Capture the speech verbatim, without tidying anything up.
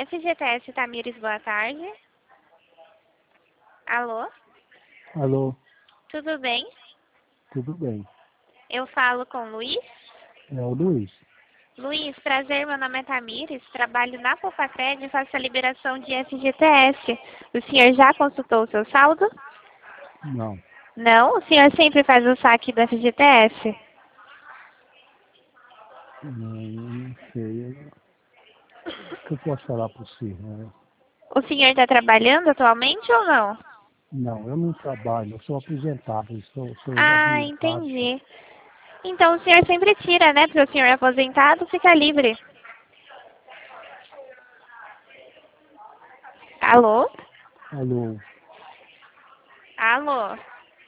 F G T S Tamires, boa tarde. Alô? Alô, Tudo bem? tudo bem? Eu falo com o Luiz. É o Luiz. Luiz, prazer, meu nome é Tamires, trabalho na Poupacred e faço a liberação de F G T S. O senhor já consultou o seu saldo? Não, Não? O senhor sempre faz o saque do F G T S? não, não sei. O que eu posso falar para você? Né? O senhor está trabalhando atualmente ou não? Não, eu não trabalho, eu sou aposentado, eu sou, sou Ah, habilitado. entendi. Então o senhor sempre tira, né? Porque o senhor é aposentado, fica livre. Alô? Alô, Alô?